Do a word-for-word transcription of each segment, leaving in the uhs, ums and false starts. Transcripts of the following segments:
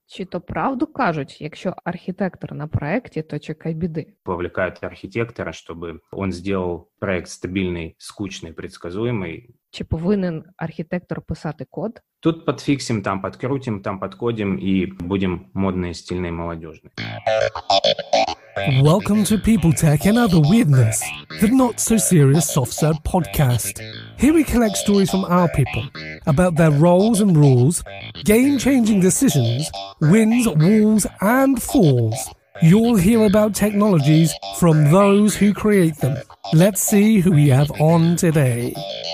Чи то правду кажуть, якщо архітектор на проекті, то чекай біди? Вовлекают архитектора, чтобы он сделал проект стабильный, скучный, предсказуемый. Чи повинен архітектор писати код? Тут подфиксим, там подкрутим, там подкодим и будем модные, стильные, молодежные. Welcome to People Tech and Other Weirdness, the not so serious soft serve podcast. Here we collect stories from our people about their roles and rules, game-changing decisions, wins, walls, and falls. You'll hear about technologies from those who create them. Let's see who we have on today.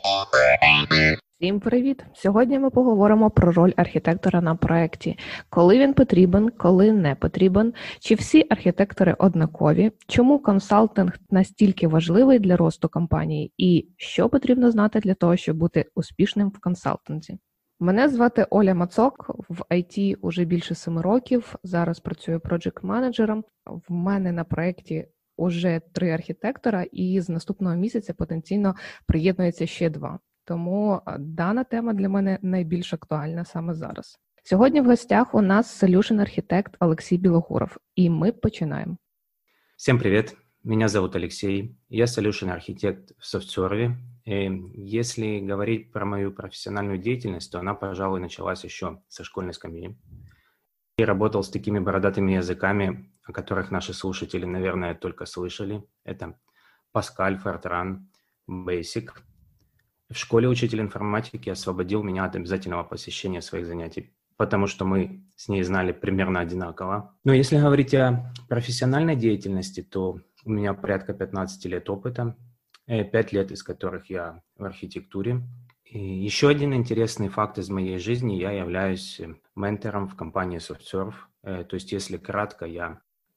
Всім привіт! Сьогодні ми поговоримо про роль архітектора на проєкті. Коли він потрібен, коли не потрібен, чи всі архітектори однакові, чому консалтинг настільки важливий для росту компанії і що потрібно знати для того, щоб бути успішним в консалтинзі. Мене звати Оля Мацок, в ай ті уже більше семи років, зараз працюю проджект-менеджером. В мене на проєкті уже три архітектора і з наступного місяця потенційно приєднується ще два. Тому дана тема для мене найбільш актуальна саме зараз. Сьогодні в гостях у нас solution-архітект Олексій Білогуров, і ми починаємо. Всем привет, меня зовут Алексей, я solution-архитект в SoftServe. Если говорить про мою профессиональную деятельность, то она, пожалуй, началась еще со школьной скамьи. Я работал с такими бородатыми языками, о которых наши слушатели, наверное, только слышали. Это Pascal, Fortran, Basic. В школе учитель информатики освободил меня от обязательного посещения своих занятий, потому что мы с ней знали примерно одинаково. Но если говорить о профессиональной деятельности, то у меня порядка пятнадцать лет опыта, пять лет из которых я в архитектуре. И еще один интересный факт из моей жизни: я являюсь ментором в компании SoftServe. То есть, если кратко, я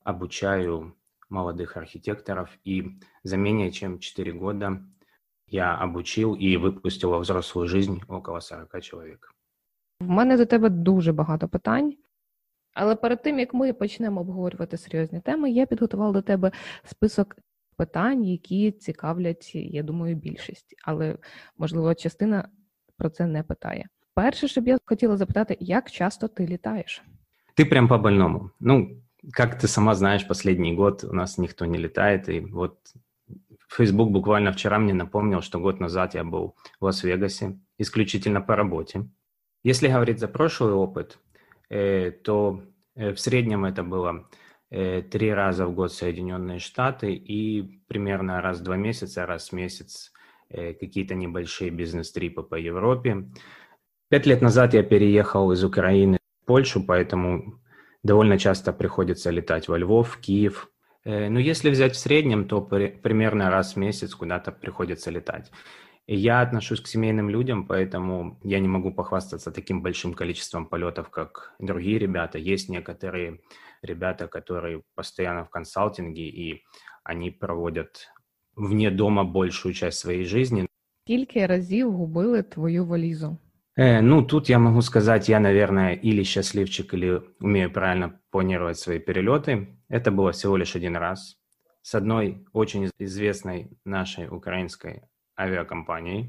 обучаю молодых архитекторов, и за менее чем четыре года я обучив і випустив у взрослу жизнь около сорок чоловік. В мене до тебе дуже багато питань, але перед тим, як ми почнемо обговорювати серйозні теми, я підготувала до тебе список питань, які цікавлять, я думаю, більшість. Але, можливо, частина про це не питає. Перше, що б я хотіла запитати, як часто ти літаєш? Ти прям по-больному. Ну, как ты сама знаешь, последний год у нас никто не летает, и вот Facebook буквально вчера мне напомнил, что год назад я был в Лас-Вегасе, исключительно по работе. Если говорить за прошлый опыт, э, то э, в среднем это было э, три раза в год Соединенные Штаты и примерно раз в два месяца, раз в месяц э, какие-то небольшие бизнес-трипы по Европе. Пять лет назад я переехал из Украины в Польшу, поэтому довольно часто приходится летать во Львов, в Киев. Но если взять в среднем, то при, примерно раз в месяц куда-то приходится летать. И я отношусь к семейным людям, поэтому я не могу похвастаться таким большим количеством полетов, как другие ребята. Есть некоторые ребята, которые постоянно в консалтинге, и они проводят вне дома большую часть своей жизни. Скільки разів губили твою валізу? Э, ну, тут я могу сказать, я, наверное, или счастливчик, или умею правильно планировать свои перелеты. Это было всего лишь один раз с одной очень известной нашей украинской авиакомпанией.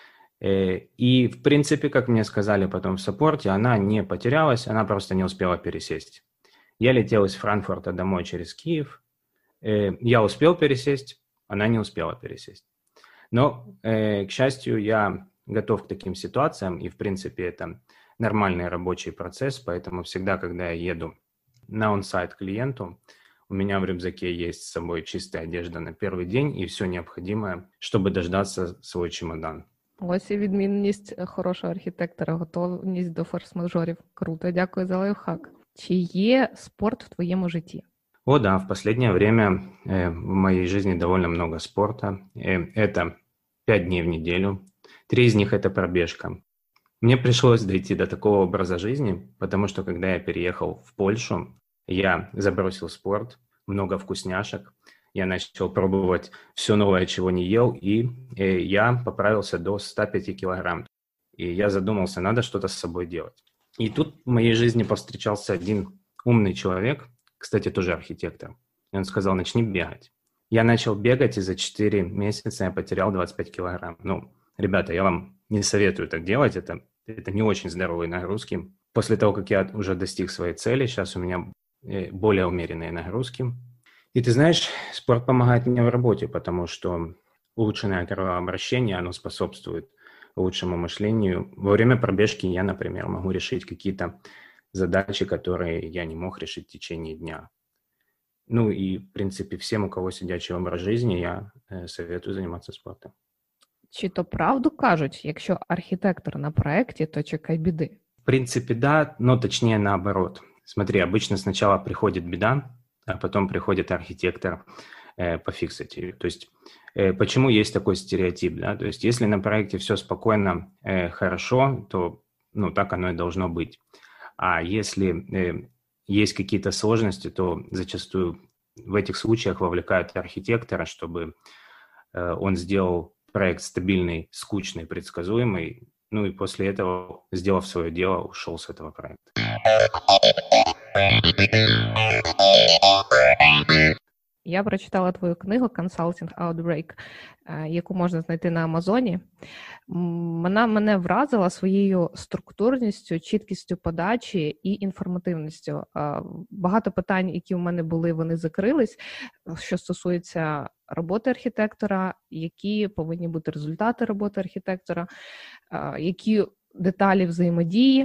Э, и, в принципе, как мне сказали потом в саппорте, она не потерялась, она просто не успела пересесть. Я летел из Франкфурта домой через Киев. Э, я успел пересесть, она не успела пересесть. Но, э, к счастью, я готов к таким ситуациям, и, в принципе, это нормальный рабочий процесс, поэтому всегда, когда я еду на он-сайт клиенту, у меня в рюкзаке есть с собой чистая одежда на первый день и все необходимое, чтобы дождаться свой чемодан. Ось і відмінність хорошого архітектора, готовність до форс-мажорів. Круто, дякую за лайфхак. Чи є спорт в твоєму житті? О да, в последнее время э, в моей жизни довольно много спорта. Э, это пять дней в неделю. Три из них – это пробежка. Мне пришлось дойти до такого образа жизни, потому что, когда я переехал в Польшу, я забросил спорт, много вкусняшек, я начал пробовать все новое, чего не ел, и э, я поправился до ста пяти килограмм. И я задумался, надо что-то с собой делать. И тут в моей жизни повстречался один умный человек, кстати, тоже архитектор, и он сказал: начни бегать. Я начал бегать, и за четыре месяца я потерял двадцать пять килограмм. Ну, ребята, я вам не советую так делать, это, это не очень здоровые нагрузки. После того, как я уже достиг своей цели, сейчас у меня более умеренные нагрузки. И ты знаешь, спорт помогает мне в работе, потому что улучшенное кровообращение, оно способствует лучшему мышлению. Во время пробежки я, например, могу решить какие-то задачи, которые я не мог решить в течение дня. Ну и, в принципе, всем, у кого сидячий образ жизни, я э, советую заниматься спортом. Чи то правду кажуть, якщо архітектор на проєкті, то чекай біди? В принципе, да, но точнее наоборот. Смотри, обычно сначала приходит беда, а потом приходит архитектор э, пофиксить ее. То есть э, почему есть такой стереотип, да? То есть если на проекте все спокойно, э, хорошо, то ну, так оно и должно быть. А если э, есть какие-то сложности, то зачастую в этих случаях вовлекают архитектора, чтобы э, он сделал проект стабильный, скучный, предсказуемый, ну и после этого, сделав свое дело, ушел с этого проекта. Я прочитала твою книгу «Consulting Outbreak», яку можна знайти на Амазоні. Вона мене вразила своєю структурністю, чіткістю подачі і інформативністю. Багато питань, які у мене були, вони закрились, що стосується роботи архітектора, які повинні бути результати роботи архітектора, які деталі взаємодії.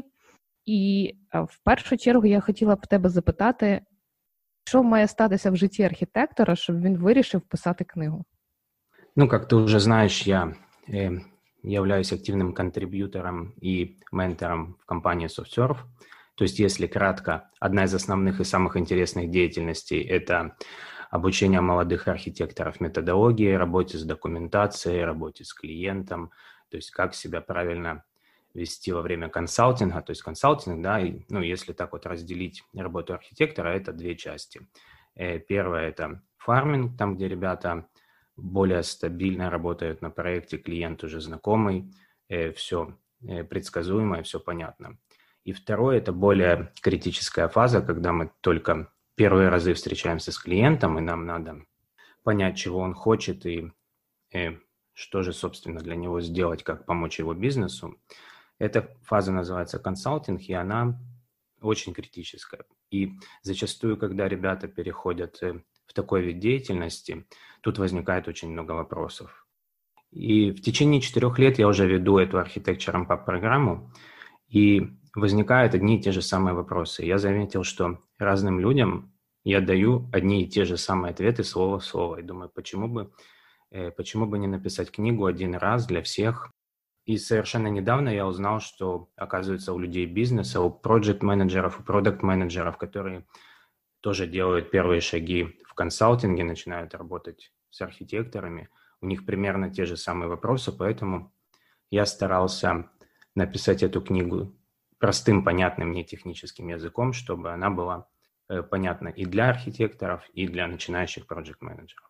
І в першу чергу я хотіла б в тебе запитати, що має статися в житті архітектора, щоб він вирішив писати книгу? Ну, как ты уже знаешь, я э, являюсь активным контрибьютором и ментором в компании SoftServe. То есть, если кратко, одна из основных и самых интересных деятельностей – это обучение молодых архитекторов методологии, работе с документацией, работе с клиентом, то есть как себя правильно вести во время консалтинга. То есть консалтинг, да, и, ну, если так вот разделить работу архитектора, это две части. Первое – это фарминг, там, где ребята более стабильно работают на проекте, клиент уже знакомый, все предсказуемо, все понятно. И второе – это более критическая фаза, когда мы только первые разы встречаемся с клиентом, и нам надо понять, чего он хочет и, и что же, собственно, для него сделать, как помочь его бизнесу. Эта фаза называется консалтинг, и она очень критическая. И зачастую, когда ребята переходят в такой вид деятельности, тут возникает очень много вопросов. И в течение четырех лет я уже веду эту Architecture Ramp-Up программу, и возникают одни и те же самые вопросы. Я заметил, что разным людям я даю одни и те же самые ответы слово в слово. И думаю, почему бы, почему бы не написать книгу один раз для всех. И совершенно недавно я узнал, что, оказывается, у людей бизнеса, у проект-менеджеров, у продакт-менеджеров, которые тоже делают первые шаги в консалтинге, начинают работать с архитекторами, у них примерно те же самые вопросы, поэтому я старался написать эту книгу простым, понятным, не техническим языком, чтобы она была э, понятна и для архитекторов, и для начинающих проект-менеджеров.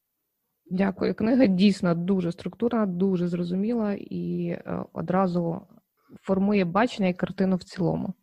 Дякую. Книга дійсно дуже структурна, дуже зрозуміла і е, одразу формує бачення і картину в цілому.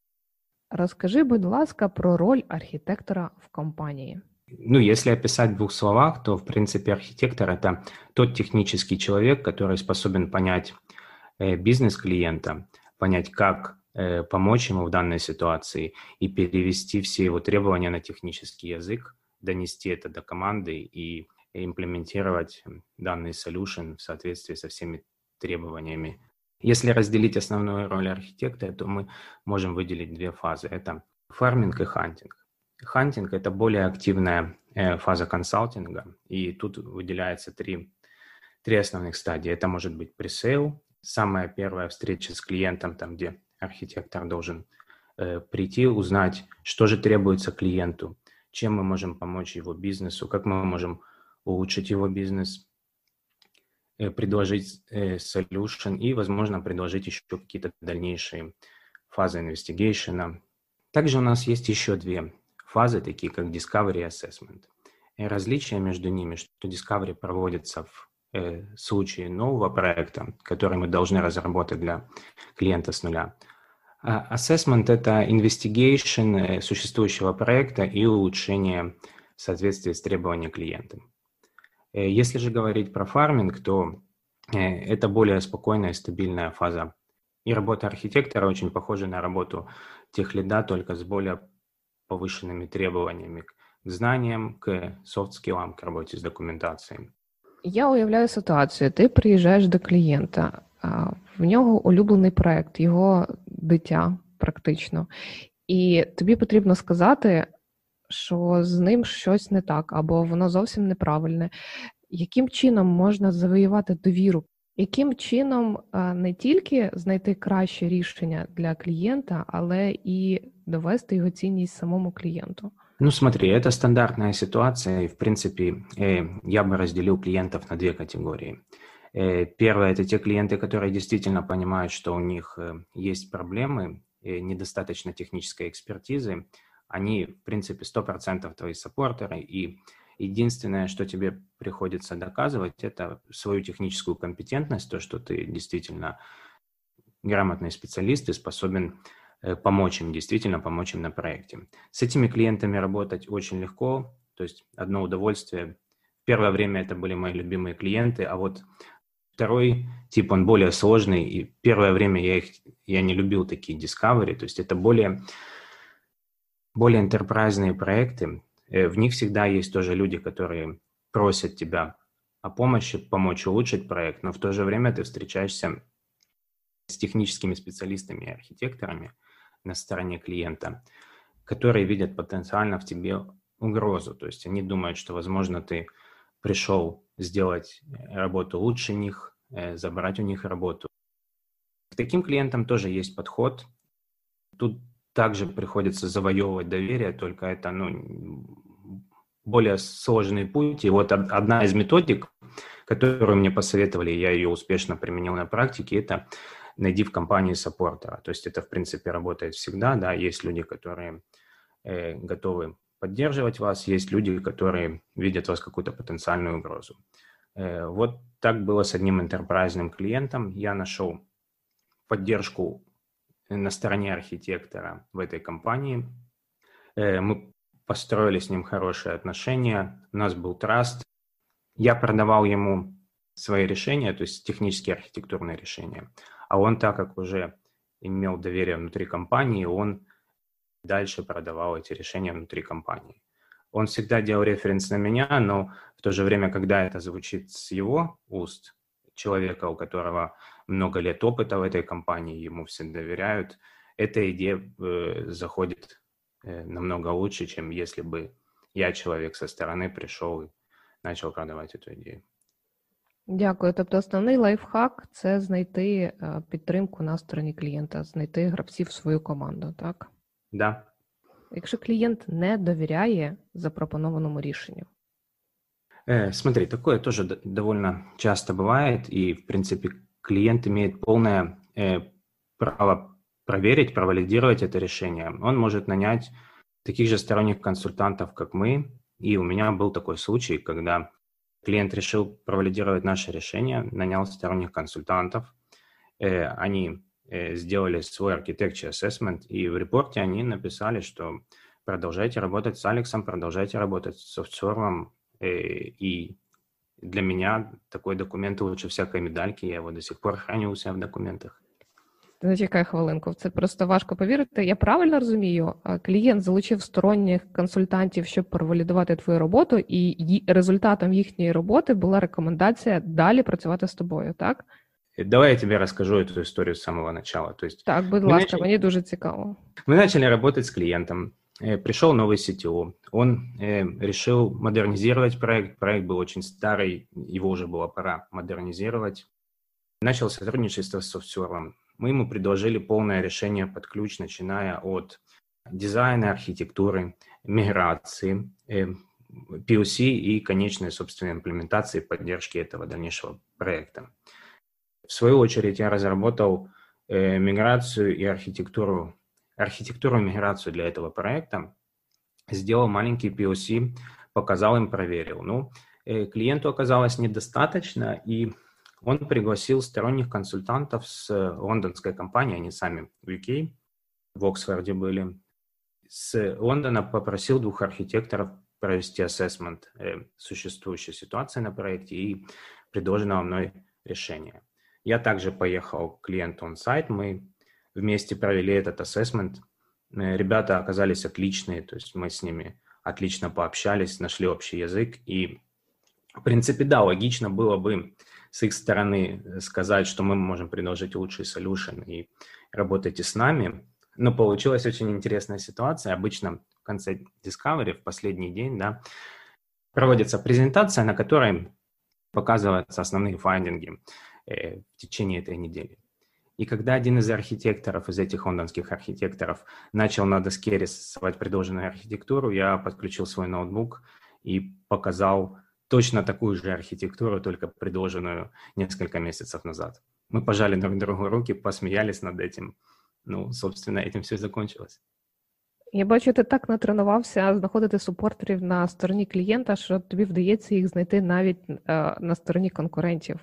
Розкажи, будь ласка, про роль архітектора в компанії. Ну, если описать в двух словах, то, в принципе, архитектор – это тот технический человек, который способен понять э, бизнес клиента, понять, как э, помочь ему в данной ситуации и перевести все его требования на технический язык, донести это до команды и имплементировать данный solution в соответствии со всеми требованиями. Если разделить основную роль архитектора, то мы можем выделить две фазы. Это фарминг и хантинг. Хантинг – это более активная э, фаза консалтинга, и тут выделяется три, три основных стадии. Это может быть пресейл, самая первая встреча с клиентом, там, где архитектор должен э, прийти, узнать, что же требуется клиенту, чем мы можем помочь его бизнесу, как мы можем улучшить его бизнес, э, предложить э, solution и, возможно, предложить еще какие-то дальнейшие фазы инвестигейшена. Также у нас есть еще две фазы, такие как Discovery и Assessment. И различие между ними, что Discovery проводится в э, случае нового проекта, который мы должны разработать для клиента с нуля. А Assessment – это Investigation э, существующего проекта и улучшение в соответствии с требованиями клиента. Э, если же говорить про фарминг, то э, это более спокойная и стабильная фаза И работа архитектора очень похожа на работу техлида, только с более повышенными требованиями к знаниям, к софт-скиллам, к работе з документацією. Я уявляю ситуацію. Ти приїжджаєш до клієнта, в нього улюблений проект, його дитя практично. І тобі потрібно сказати, що з ним щось не так, або воно зовсім неправильне. Яким чином можна завоювати довіру? Яким чином не тільки знайти краще рішення для клієнта, але і довести його цінність самому клієнту? Ну, смотри, это стандартная ситуация, и, в принципе, я бы разделил клиентов на две категории. Первое – это те клиенты, которые действительно понимают, что у них есть проблемы, недостаточно технической экспертизы. Они, в принципе, сто процентов твои саппортеры, и единственное, что тебе приходится доказывать, это свою техническую компетентность, то, что ты действительно грамотный специалист и способен помочь им, действительно помочь им на проекте. С этими клиентами работать очень легко, то есть одно удовольствие. В первое время это были мои любимые клиенты, а вот второй тип, он более сложный, и первое время я, их, я не любил такие discovery, то есть это более, более enterprise проекты. В них всегда есть тоже люди, которые просят тебя о помощи, помочь улучшить проект, но в то же время ты встречаешься с техническими специалистами и архитекторами на стороне клиента, которые видят потенциально в тебе угрозу. То есть они думают, что, возможно, ты пришел сделать работу лучше них, забрать у них работу. К таким клиентам тоже есть подход. Тут также приходится завоевывать доверие, только это ну, более сложный путь. И вот одна из методик, которую мне посоветовали, я ее успешно применил на практике, это найди в компании саппортера. То есть это, в принципе, работает всегда. Да? Есть люди, которые э, готовы поддерживать вас, есть люди, которые видят в вас какую-то потенциальную угрозу. Э, вот так было с одним энтерпрайзным клиентом. Я нашел поддержку на стороне архитектора в этой компании. Э, мы построили с ним хорошие отношения, у нас был траст. Я продавал ему свои решения, то есть технические архитектурные решения. А он, так как уже имел доверие внутри компании, он дальше продавал эти решения внутри компании. Он всегда делал референс на меня, но в то же время, когда это звучит с его уст, человека, у которого много лет опыта в этой компании, ему все доверяют, эта идея э, заходит э, намного лучше, чем если бы я, человек со стороны, пришел и начал продавать эту идею. Дякую. Тобто основний лайфхак – це знайти підтримку на стороні клієнта, знайти гравців в свою команду, так? Да. Якщо клієнт не довіряє запропонованому рішенню? Э, смотри, такое тоже д- довольно часто бывает, и, в принципе, клиент имеет полное э, право проверить, провалидировать это решение. Он может нанять таких же сторонних консультантов, как мы, и у меня был такой случай, когда клиент решил провалидировать наше решение, нанял сторонних консультантов. Э, они э, сделали свой architecture assessment, и в репорте они написали, что продолжайте работать с Алексом, продолжайте работать с SoftServe. Э, и для меня такой документ лучше всякой медальки, я его до сих пор храню у себя в документах. Зачекай хвилинку, це просто важко повірити. Я правильно розумію, клієнт залучив сторонніх консультантів, щоб провалідувати твою роботу, і результатом їхньої роботи була рекомендація далі працювати з тобою, так? Давай я тебе расскажу эту историю с самого начала. То есть так, будь мы ласка, начали... мені дуже цікаво. Мы начали работать с клиентом. Пришел новый си ти о. Он э, решил модернизировать проект. Проект был очень старый, его уже было пора модернизировать. Начал сотрудничество с SoftServe. Мы ему предложили полное решение под ключ, начиная от дизайна, архитектуры, миграции, э, пи эл си и конечной, собственной имплементации поддержки этого дальнейшего проекта. В свою очередь я разработал э, миграцию и архитектуру, архитектуру и миграцию для этого проекта, сделал маленький пи эл си, показал им, проверил. Ну, э, клиенту оказалось недостаточно, и он пригласил сторонних консультантов с лондонской компании, они сами в ю кей, в Оксфорде были. С Лондона попросил двух архитекторов провести ассессмент э, существующей ситуации на проекте и предложенного мной решения. Я также поехал к клиенту on-site, мы вместе провели этот ассессмент. Ребята оказались отличные, то есть мы с ними отлично пообщались, нашли общий язык. И, в принципе, да, логично было бы с их стороны сказать, что мы можем предложить лучший solution и работайте с нами. Но получилась очень интересная ситуация. Обычно в конце Discovery, в последний день, да, проводится презентация, на которой показываются основные файндинги э, в течение этой недели. И когда один из архитекторов, из этих лондонских архитекторов, начал на доске рисовать предложенную архитектуру, я подключил свой ноутбук и показал точно такую же архитектуру, только предложенную несколько месяцев назад. Мы пожали друг другу руки, посмеялись над этим. Ну, собственно, этим все и закончилось. Я бачу, ти так натренувався знаходити супортерів на стороні клієнта, що тобі вдається їх знайти навіть е, на стороні конкурентів.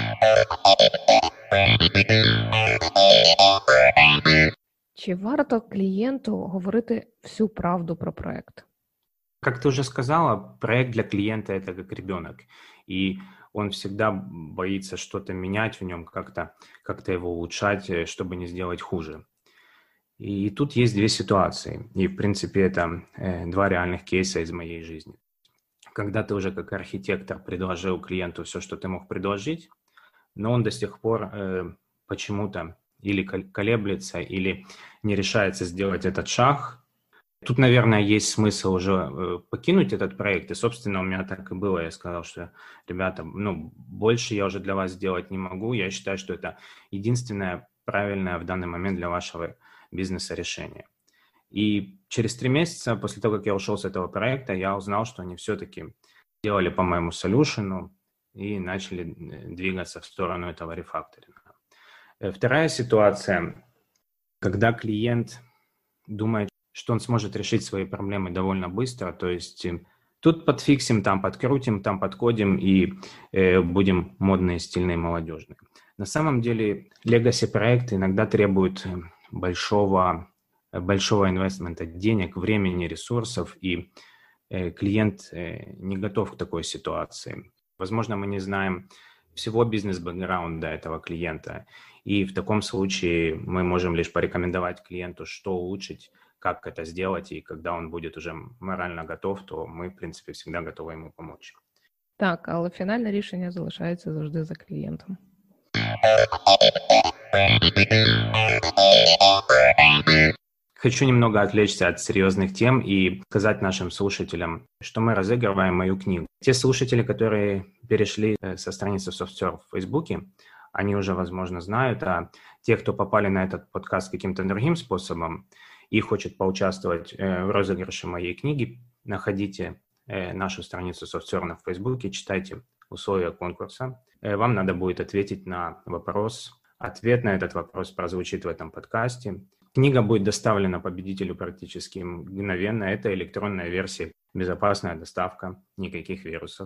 Чи варто клієнту говорити всю правду про проект? Как ты уже сказала, проект для клиента – это как ребенок. И он всегда боится что-то менять в нем, как-то, как-то его улучшать, чтобы не сделать хуже. И тут есть две ситуации. И, в принципе, это э, два реальных кейса из моей жизни. Когда ты уже как архитектор предложил клиенту все, что ты мог предложить, но он до сих пор э, почему-то или колеблется, или не решается сделать этот шаг. Тут, наверное, есть смысл уже э, покинуть этот проект. И, собственно, у меня так и было. Я сказал, что, ребята, ну, больше я уже для вас сделать не могу. Я считаю, что это единственное правильное в данный момент для вашего бизнеса решение. И через три месяца после того, как я ушел с этого проекта, я узнал, что они все-таки делали по моему солюшену и начали двигаться в сторону этого рефакторинга. Вторая ситуация, когда клиент думает, что он сможет решить свои проблемы довольно быстро, то есть тут подфиксим, там подкрутим, там подкодим и э, будем модные, стильные, молодежные. На самом деле legacy-проекты иногда требуют большого, большого инвестмента денег, времени, ресурсов, и э, клиент э, не готов к такой ситуации. Возможно, мы не знаем всего бизнес-бэкграунда этого клиента, и в таком случае мы можем лишь порекомендовать клиенту, что улучшить, как это сделать, и когда он будет уже морально готов, то мы, в принципе, всегда готовы ему помочь. Так, але фінальне рішення залишається завжди за клієнтом. Хочу немного отвлечься от серьезных тем и сказать нашим слушателям, что мы разыгрываем мою книгу. Те слушатели, которые перешли со страницы SoftServe в Фейсбуке, они уже, возможно, знают, а те, кто попали на этот подкаст каким-то другим способом и хочет поучаствовать в розыгрыше моей книги, находите нашу страницу SoftServe в Фейсбуке, читайте условия конкурса. Вам надо будет ответить на вопрос. Ответ на этот вопрос прозвучит в этом подкасте. Книга будет доставлена победителю практически мгновенно. Это электронная версия, безопасная доставка, никаких вирусов.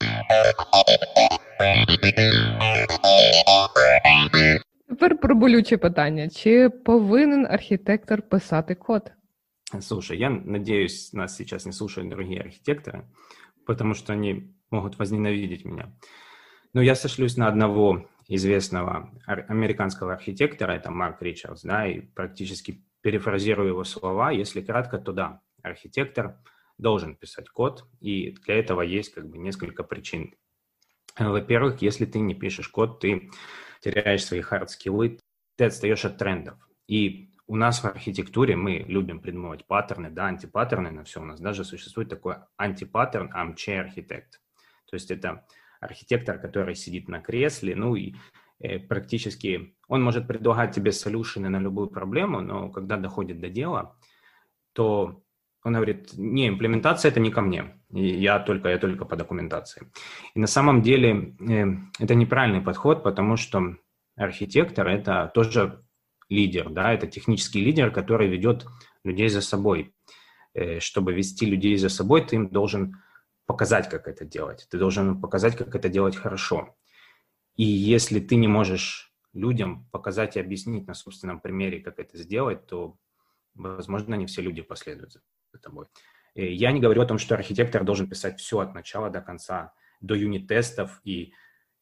Тепер про болюче питання. Чи повинен архітектор писати код? Слушай, я надеюсь, нас сейчас не слушают другие архитекторы, потому что они могут возненавидеть меня. Но я сошлюсь на одного известного американского архитектора, это Марк Ричардс, да, и практически перефразирую его слова. Если кратко, то да, архитектор должен писать код, и для этого есть как бы несколько причин. Во-первых, если ты не пишешь код, ты теряешь свои хард-скиллы, ты отстаешь от трендов. И у нас в архитектуре мы любим придумывать паттерны, да, антипаттерны на все. У нас даже существует такой антипаттерн armchair архитект. То есть это архитектор, который сидит на кресле, ну и э, практически он может предлагать тебе солюшены на любую проблему, но когда доходит до дела, то он говорит, не, имплементация это не ко мне, и я только, я только по документации. И на самом деле э, это неправильный подход, потому что архитектор это тоже лидер, да, это технический лидер, который ведет людей за собой. Э, чтобы вести людей за собой, ты им должен показать, как это делать. Ты должен показать, как это делать хорошо. И если ты не можешь людям показать и объяснить на собственном примере, как это сделать, то, возможно, не все люди последуют за тобой. Я не говорю о том, что архитектор должен писать все от начала до конца, до юнит-тестов и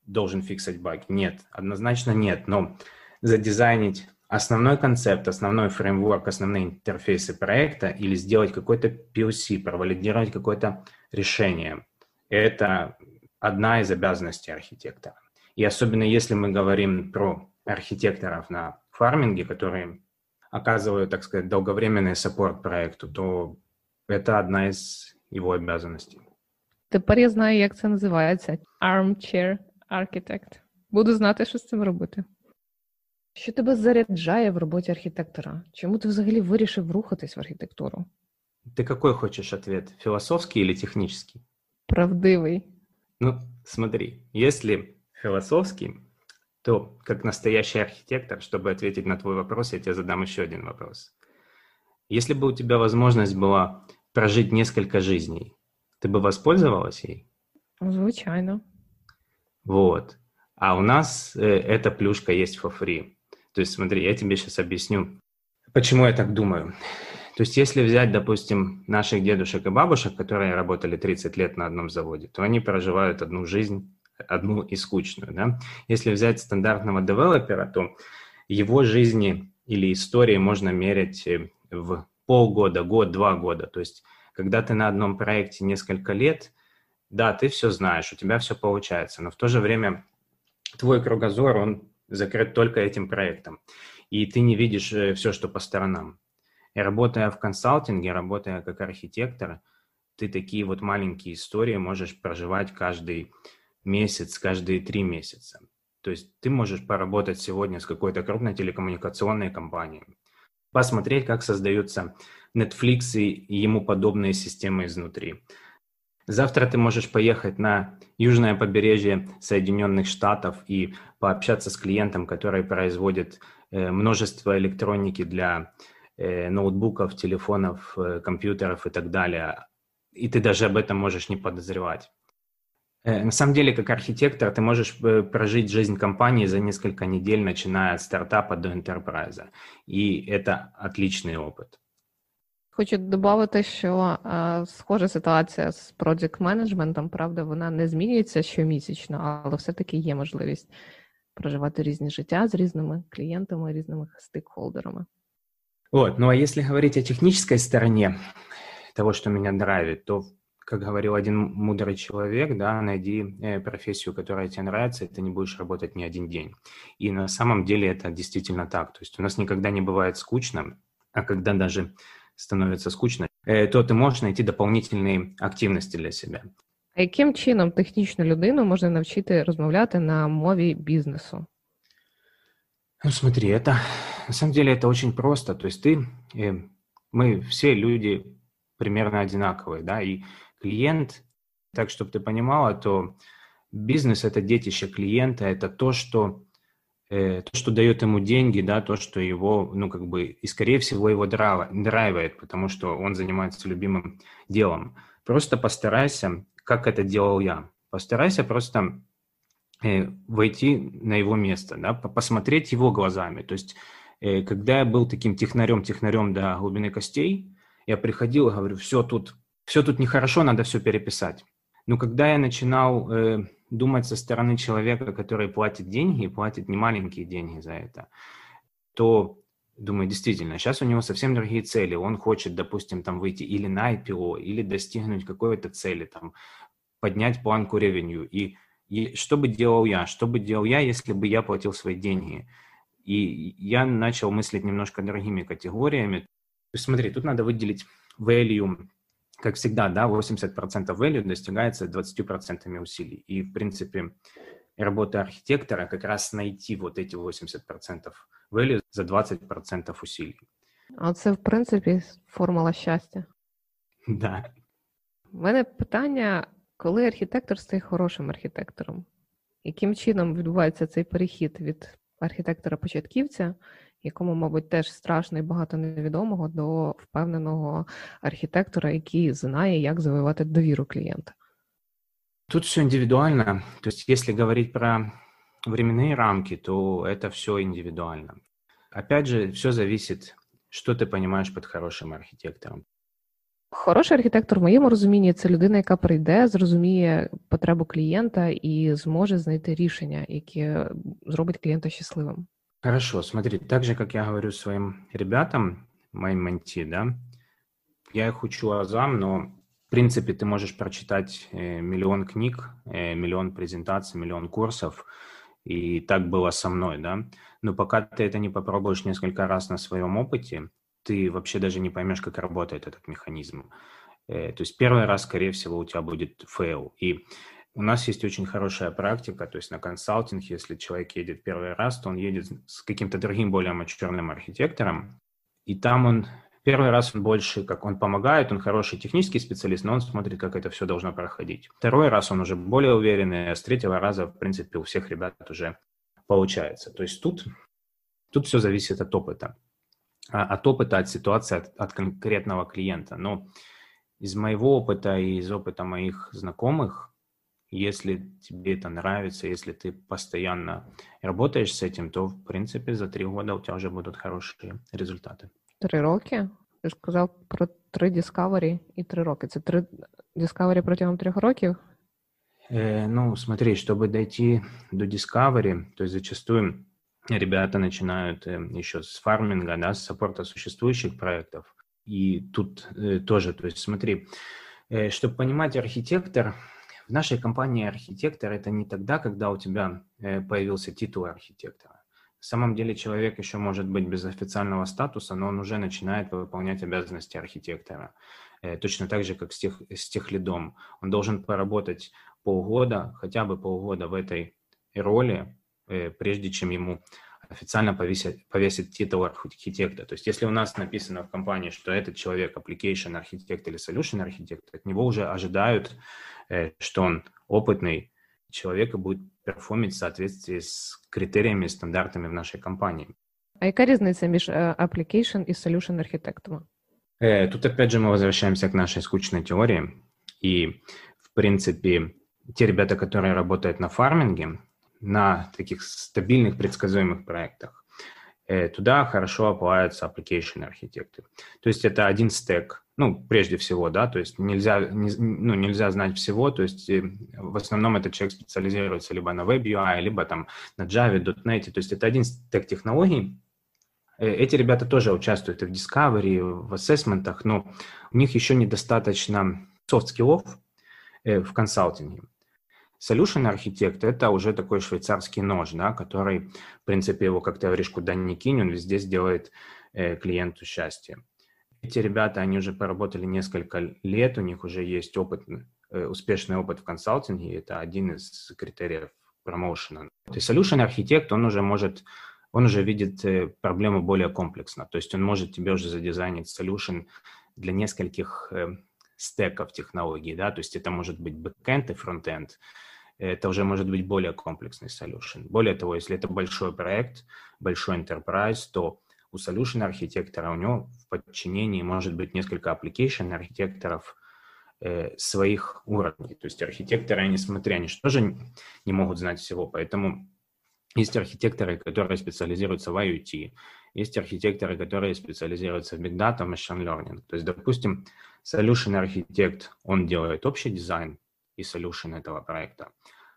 должен фиксить баги. Нет, однозначно нет. Но задизайнить основной концепт, основной фреймворк, основные интерфейсы проекта или сделать какой-то пи о си, провалидировать какое-то решение – это одна из обязанностей архитектора. И особенно если мы говорим про архитекторов на фарминге, которые оказывают, так сказать, долговременный саппорт проекту, то это одна из его обязанностей. Тепер я знаю, як це називається. Armchair Architect. Буду знати, що з цим робити. Що тебе заряджає в роботі архітектора? Чому ти взагалі вирішив рухатись в архітектуру? Ты какой хочешь ответ? Философский или технический? Правдивий. Ну, смотри, если философский, то как настоящий архитектор, чтобы ответить на твой вопрос, я тебе задам еще один вопрос. Если бы у тебя возможность была прожить несколько жизней, ты бы воспользовалась ей? Звичайно. Вот. А у нас э, эта плюшка есть for free. То есть, смотри, я тебе сейчас объясню, почему я так думаю. То есть, если взять, допустим, наших дедушек и бабушек, которые работали тридцать лет на одном заводе, то они проживают одну жизнь, одну и скучную, да? Если взять стандартного девелопера, то его жизни или истории можно мерять в полгода, год, два года. То есть, когда ты на одном проекте несколько лет, да, ты все знаешь, у тебя все получается, но в то же время твой кругозор, он закрыт только этим проектом, и ты не видишь все, что по сторонам. И работая в консалтинге, работая как архитектор, ты такие вот маленькие истории можешь проживать каждый месяц, каждые три месяца. То есть ты можешь поработать сегодня с какой-то крупной телекоммуникационной компанией, посмотреть, как создаются Netflix и ему подобные системы изнутри. Завтра ты можешь поехать на южное побережье Соединенных Штатов и пообщаться с клиентом, который производит э, множество электроники для э, ноутбуков, телефонов, э, компьютеров и так далее. И ты даже об этом можешь не подозревать. Э, на самом деле, как архитектор, ты можешь э, прожить жизнь компании за несколько недель, начиная от стартапа до энтерпрайза. И это отличный опыт. Хочу додати, що е, схожа ситуація з проджект-менеджментом, правда, вона не змінюється щомісячно, але все-таки є можливість проживати різні життя з різними клієнтами, різними стейкхолдерами. Вот, ну а если говорить о технической стороне того, что меня драйвит, то, как говорил один мудрый человек, да, найди э, профессию, которая тебе нравится, и ты не будешь работать ни один день. И на самом деле это действительно так. То есть у нас никогда не бывает скучно, а когда даже становится скучно, то ти можеш знайти дополнительні активності для себе. А яким чином технічну людину можна навчити розмовляти на мові бізнесу? Ну, смотри, это, на самом деле это очень просто. То есть ты, э, мы все люди примерно одинаковые, да, и клиент, так, чтобы ты понимала, то бизнес – это детище клиента, это то, что то, что дает ему деньги, да, то, что его, ну, как бы, и, скорее всего, его драйвает, потому что он занимается любимым делом. Просто постарайся, как это делал я, постарайся просто э, войти на его место, да, посмотреть его глазами. То есть, э, когда я был таким технарем-технарем до глубины костей, я приходил и говорю, все тут, все тут нехорошо, надо все переписать. Но когда я начинал э, думать со стороны человека, который платит деньги, и платит немаленькие деньги за это, то, думаю, действительно, сейчас у него совсем другие цели. Он хочет, допустим, там выйти или на ай пи о, или достигнуть какой-то цели, там, поднять планку ревенью. И, и что бы делал я? Что бы делал я, если бы я платил свои деньги? И я начал мыслить немножко другими категориями. То есть, смотри, тут надо выделить value. Как всегда, да, восемьдесят процентов value достигается двадцатью процентами усилий. И, в принципе, работа архитектора как раз найти вот эти восемьдесят процентов value за двадцать процентов усилий. А це, в принципі, формула щастя. Да. У мене питання, коли архітектор стає хорошим архітектором? Яким чином відбувається цей перехід від архітектора-початківця, якому, мабуть, теж страшно і багато невідомого, до впевненого архітектора, який знає, як завоювати довіру клієнта? Тут все индивидуально. То есть, если говорить про временные рамки, то это все индивидуально. Опять же, все зависит, что ты понимаешь под хорошим архитектором. Хороший архітектор, в моєму розумінні, це людина, яка прийде, зрозуміє потребу клієнта і зможе знайти рішення, яке зробить клієнта щасливим. Хорошо, смотри, так же, как я говорю своим ребятам, моим менти, да, я их учу азам, но в принципе ты можешь прочитать э, миллион книг, э, миллион презентаций, миллион курсов, и так было со мной, да, но пока ты это не попробуешь несколько раз на своем опыте, ты вообще даже не поймешь, как работает этот механизм. Э, то есть первый раз, скорее всего, у тебя будет фейл, и у нас есть очень хорошая практика, то есть на консалтинг, если человек едет первый раз, то он едет с каким-то другим, более мачурным архитектором, и там он, первый раз он больше, как он помогает, он хороший технический специалист, но он смотрит, как это все должно проходить. Второй раз он уже более уверенный, а с третьего раза, в принципе, у всех ребят уже получается. То есть тут, тут все зависит от опыта, от опыта, от ситуации, от, от конкретного клиента. Но из моего опыта и из опыта моих знакомых, если тебе это нравится, если ты постоянно работаешь с этим, то, в принципе, за три года у тебя уже будут хорошие результаты. Три роки? Ти ж казав про три Discovery і три роки. Це три Discovery протягом трьох років? Э, ну, смотри, чтобы дойти до Discovery, то есть зачастую ребята начинают э, еще с фарминга, да, с саппорта существующих проектов. И тут э, тоже, то есть смотри, э, чтобы понимать, архитектор, в нашей компании архитектор это не тогда, когда у тебя э, появился титул архитектора. На самом деле человек еще может быть без официального статуса, но он уже начинает выполнять обязанности архитектора. Э, точно так же, как с, тех, с техлидом. Он должен поработать полгода, хотя бы полгода в этой роли, э, прежде чем ему официально повесить, повесить титул архитекта. То есть если у нас написано в компании, что этот человек application архитект или solution архитект, от него уже ожидают, э, что он опытный человек и будет перформить в соответствии с критериями и стандартами в нашей компании. А яка різниця між application і solution архітектором? Э, тут опять же мы возвращаемся к нашей скучной теории. И, в принципе, те ребята, которые работают на фарминге, на таких стабильных, предсказуемых проектах, э, туда хорошо оплавляются application архитекты. То есть это один стек, ну, прежде всего, да, то есть нельзя, не, ну, нельзя знать всего, то есть э, в основном этот человек специализируется либо на Web ю ай, либо там на Java, .дот нет, то есть это один стек технологий. Э, эти ребята тоже участвуют и в Discovery, в ассессментах, но у них еще недостаточно софт-скиллов э, в консалтинге. Solution архитект – это уже такой швейцарский нож, да, который, в принципе, его, как ты говоришь, куда ни кинь, он везде сделает э, клиенту счастье. Эти ребята, они уже поработали несколько лет, у них уже есть опыт, э, успешный опыт в консалтинге, это один из критериев промоушена. И solution архитект, он уже может, он уже видит э, проблему более комплексно, то есть он может тебе уже задизайнить solution для нескольких э, стеков технологий, да, то есть это может быть бэкэнд и фронтэнд, это уже может быть более комплексный solution. Более того, если это большой проект, большой enterprise, то у solution архитектора, у него в подчинении может быть несколько application архитекторов э, своих уровней. То есть архитекторы, несмотря ни что же, не могут знать всего. Поэтому есть архитекторы, которые специализируются в ай о ти, есть архитекторы, которые специализируются в Big Data, Machine Learning. То есть, допустим, solution архитект, он делает общий дизайн и solution этого проекта,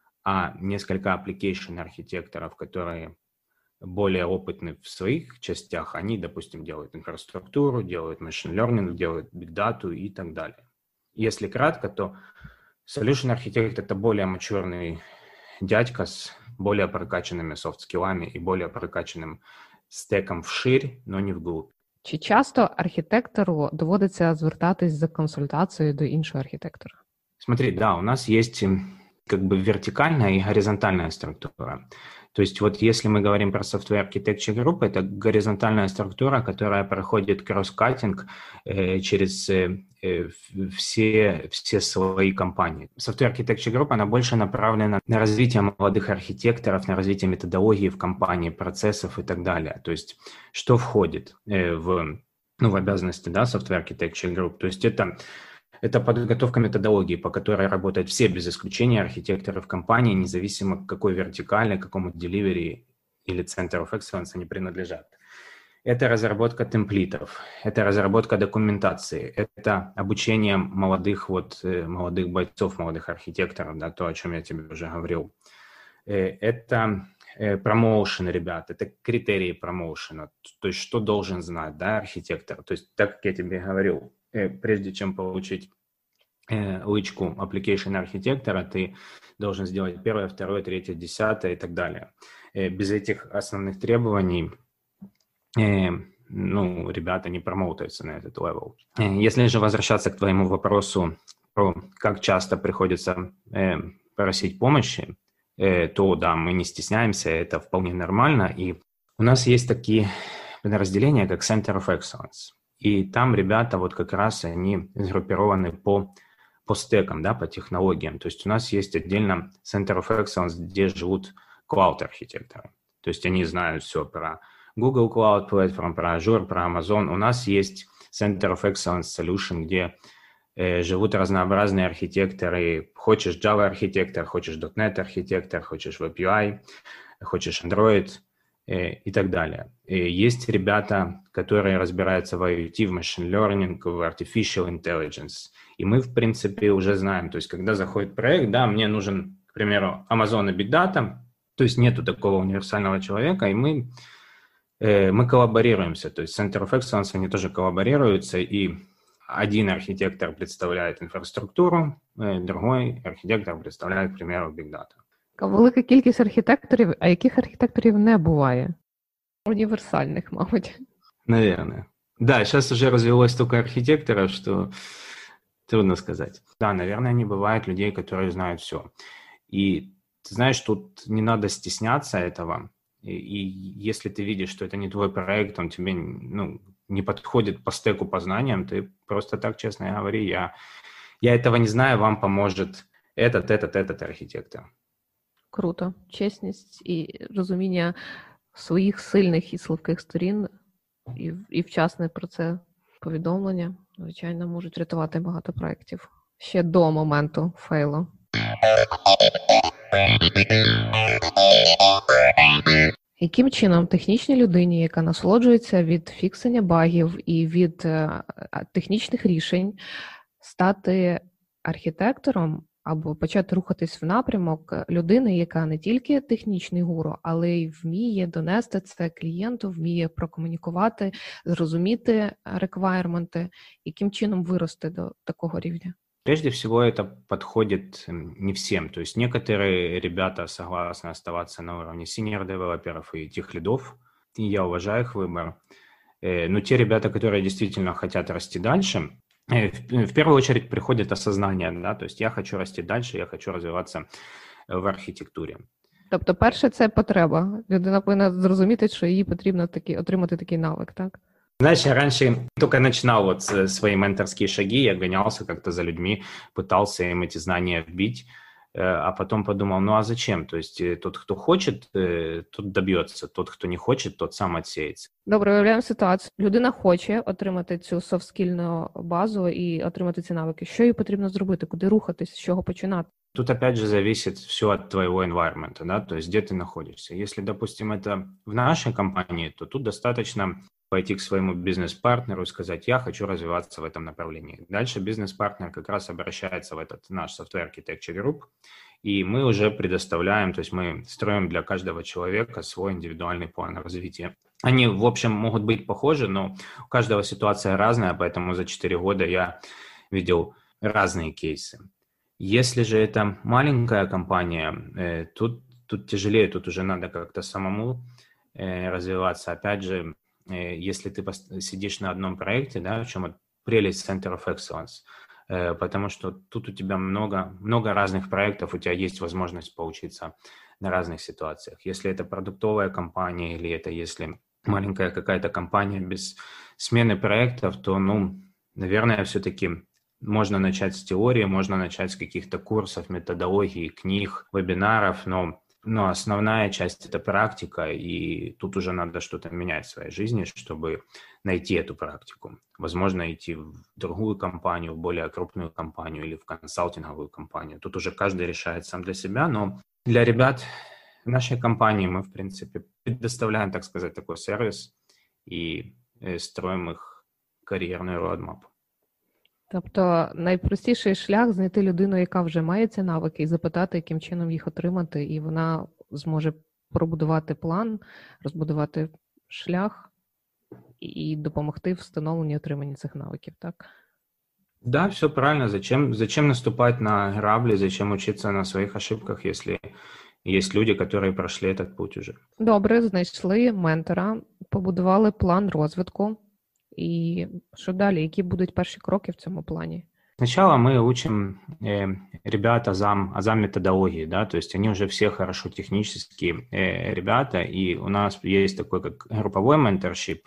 а несколько application архитекторов, которые более опытны в своих частях, они, допустим, делают инфраструктуру, делают machine learning, делают big data и так далее. Если кратко, то solution архитект – это более мачурный дядька с более прокачанными софт-скиллами и более прокачанным стеком вширь, но не вглубь. Чи часто архітектору доводиться звертатись за консультацією до іншого архітектора? Смотри, да, у нас есть как бы вертикальная и горизонтальная структура. То есть вот если мы говорим про Software Architecture Group, это горизонтальная структура, которая проходит кросс-каттинг э, через э, все, все свои компании. Software Architecture Group, она больше направлена на развитие молодых архитекторов, на развитие методологии в компании, процессов и так далее. То есть что входит э, в, ну, в обязанности, да, Software Architecture Group? То есть это Это подготовка методологии, по которой работают все без исключения архитекторы в компании, независимо к какой вертикали, какому delivery или Center of Excellence они принадлежат. Это разработка темплитов, это разработка документации, это обучение молодых, вот, молодых бойцов, молодых архитекторов, да, то, о чем я тебе уже говорил. Это промоушен, ребят, это критерии промоушена, то есть что должен знать, да, архитектор. То есть, так как я тебе говорил, прежде чем получить лычку application архитектора, ты должен сделать первое, второе, третье, десятое и так далее. Без этих основных требований ну, ребята не промоутаются на этот левел. Если же возвращаться к твоему вопросу про как часто приходится э, просить помощи, э, то да, мы не стесняемся, это вполне нормально. И у нас есть такие подразделения, как Center of Excellence. И там ребята вот как раз они сгруппированы по, по стекам, да, по технологиям. То есть у нас есть отдельно Center of Excellence, где живут cloud-архитекторы. То есть они знают все про Google Cloud Platform, про Azure, про Amazon. У нас есть Center of Excellence Solution, где э, живут разнообразные архитекторы. Хочешь Java-архитектор, хочешь .дот нет-архитектор, хочешь Web ю ай, хочешь Android э, и так далее. И есть ребята, которые разбираются в ай о ти, в Machine Learning, в Artificial Intelligence. И мы, в принципе, уже знаем, то есть когда заходит проект, да, мне нужен, к примеру, Amazon и Big Data, то есть нету такого универсального человека, и мы Мы коллаборируемся, то есть Center of Excellence, они тоже коллаборируются, и один архитектор представляет інфраструктуру, другой архітектор представляє, к примеру, Big Data. Велика кількість архітекторів, а яких архітекторів не буває? Універсальних, мабуть. Наверное. Да, сейчас уже развелось столько архитекторов, что трудно сказать. Да, наверное, не бывает людей, которые знают все. И ты знаешь, тут не надо стесняться этого. И, и если ты видишь, что это не твой проект, он тебе ну, не подходит по стеку по знаниям, ты просто так честно говори, я, я этого не знаю, вам поможет этот, этот, этот архітектор. Круто. Чесність і розуміння своїх сильних і слабких сторін, і, і вчасне про це повідомлення, звичайно, можуть рятувати багато проєктів. Ще до моменту фейлу. Яким чином технічній людині, яка насолоджується від фіксення багів і від е, технічних рішень, стати архітектором або почати рухатись в напрямок людини, яка не тільки технічний гуру, але й вміє донести це клієнту, вміє прокомунікувати, зрозуміти реквайрменти, яким чином вирости до такого рівня? Прежде всего, это подходит не всем. То есть некоторые ребята согласны оставаться на уровне senior-девелоперов и тех-лидов, и я уважаю их выбор. Но те ребята, которые действительно хотят расти дальше, в первую очередь приходит осознание, да, то есть я хочу расти дальше, я хочу развиваться в архітектурі. Тобто перше – це потреба. Людина повинна зрозуміти, що їй потрібно такі, отримати такий навик, так? Знаешь, я раньше только начинал вот свои менторские шаги, я гонялся как-то за людьми, пытался им эти знания вбить, а потом подумал, ну а зачем? То есть тот, кто хочет, тот добьется, тот, кто не хочет, тот сам отсеется. Добре, уявляємо ситуацію. Людина хоче отримати цю софт-скільну базу і отримати ці навики. Що їй потрібно зробити? Куди рухатись? З чого починати? Тут опять же зависит все от твоего environment, да, то есть где ты находишься. Если, допустим, это в нашей компании, то тут достаточно пойти к своему бизнес-партнеру и сказать, я хочу развиваться в этом направлении. Дальше бизнес-партнер как раз обращается в этот наш Software Architecture Group, и мы уже предоставляем, то есть мы строим для каждого человека свой индивидуальный план развития. Они, в общем, могут быть похожи, но у каждого ситуация разная, поэтому за четыре года я видел разные кейсы. Если же это маленькая компания, э, тут, тут тяжелее, тут уже надо как-то самому э, развиваться. Опять же, если ты сидишь на одном проекте, да, в чем вот прелесть Center of Excellence, э, потому что тут у тебя много, много разных проектов, у тебя есть возможность поучиться на разных ситуациях. Если это продуктовая компания или это если маленькая какая-то компания без смены проектов, то, ну, наверное, все-таки можно начать с теории, можно начать с каких-то курсов, методологий, книг, вебинаров, но Но основная часть – это практика, и тут уже надо что-то менять в своей жизни, чтобы найти эту практику. Возможно, идти в другую компанию, в более крупную компанию или в консалтинговую компанию. Тут уже каждый решает сам для себя, но для ребят в нашей компании мы, в принципе, предоставляем, так сказать, такой сервис, и э, строим их карьерный roadmap. Тобто найпростіший шлях знайти людину, яка вже має ці навики, і запитати, яким чином їх отримати, і вона зможе пробудувати план, розбудувати шлях і допомогти в встановленні і отриманні цих навиків, так? Да, все правильно. Зачем, зачем наступать на грабли, зачем учиться на своих ошибках, если есть люди, которые прошли этот путь уже? Добре, знайшли ментора, побудували план розвитку. І що далі? Які будуть перші кроки в цьому плані? Сначала мы учим э, ребят азам, азам методологии, да, то есть они уже все хорошо технические э, ребята, и у нас есть такой как групповой менторшип.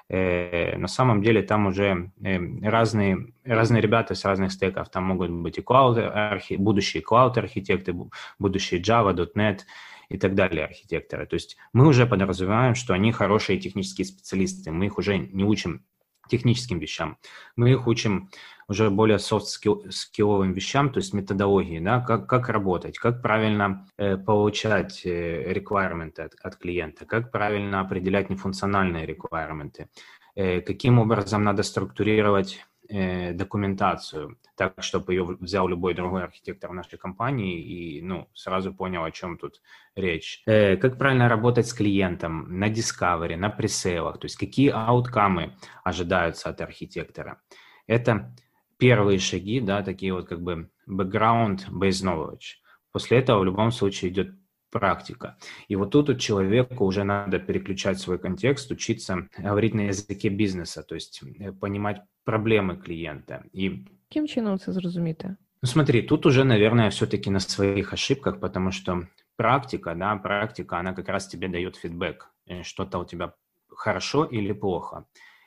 Э, на самом деле там уже э, разные, разные ребята с разных стеков, там могут быть и cloud, будущие cloud-архитекты, будущие Java, .дот нет и так далее архитекторы. То есть мы уже подразумеваем, что они хорошие технические специалисты, мы их уже не учим техническим вещам, мы их учим уже более софт-скилловым вещам, то есть методологии, да, как, как работать, как правильно э, получать э, requirements от, от клиента, как правильно определять нефункциональные requirements, э, каким образом надо структурировать э, документацию, так, чтобы ее взял любой другой архитектор в нашей компании и ну, сразу понял, о чем тут речь. Э, как правильно работать с клиентом на Discovery, на пресейлах, то есть какие ауткамы ожидаются от архитектора. Это первые шаги, да, такие вот как бы background-based knowledge. После этого в любом случае идет практика. И вот тут у человеку уже надо переключать свой контекст, учиться говорить на языке бизнеса, то есть понимать проблемы клиента. И яким чином це зрозуміти? ну, смотри, тут уже, наверное, все-таки на своих ошибках, потому что практика, да, практика, она как раз тебе дает фидбэк, что-то у тебя хорошо или плохо.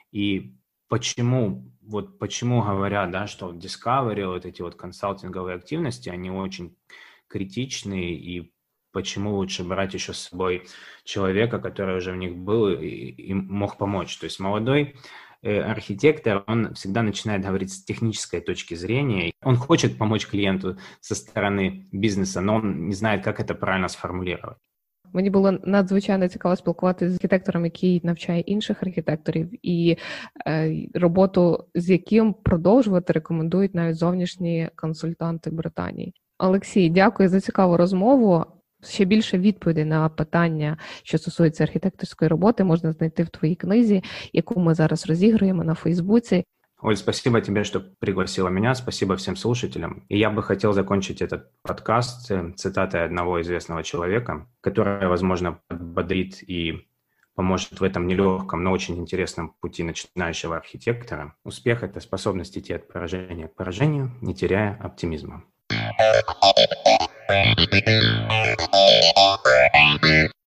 И почему, вот почему говорят, да, что Discovery, вот эти вот консалтинговые активности, они очень критичные, и почему лучше брать еще с собой человека, который уже в них был и, и мог помочь. То есть молодой э, архитектор, он всегда начинает говорить с технической точки зрения. Он хочет помочь клиенту со стороны бизнеса, но он не знает, как это правильно сформулировать. Мені було надзвичайно цікаво спілкуватися з архітектором, який навчає інших архітекторів, і е, роботу з яким продовжувати рекомендують навіть зовнішні консультанти Британії. Олексій, дякую за цікаву розмову. Ще більше відповідей на питання, що стосується архітекторської роботи, можна знайти в твоїй книзі, яку ми зараз розігруємо на Фейсбуці. Оль, спасибо тебе, что пригласила меня, спасибо всем слушателям. И я бы хотел закончить этот подкаст цитатой одного известного человека, которая, возможно, подбодрит и поможет в этом нелегком, но очень интересном пути начинающего архитектора. Успех – это способность идти от поражения к поражению, не теряя оптимизма.